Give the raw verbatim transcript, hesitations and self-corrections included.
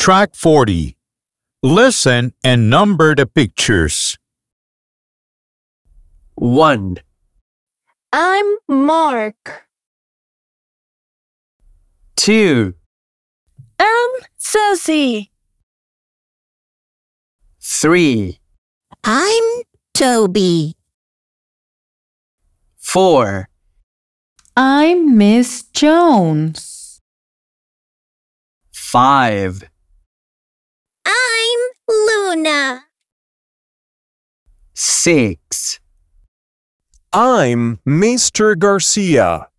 Track forty. Listen and number the pictures. one, I'm Mark. two, I'm Susie. three, I'm Toby. four, I'm Miss Jones. five, I'm Luna. six, I'm Mister Garcia.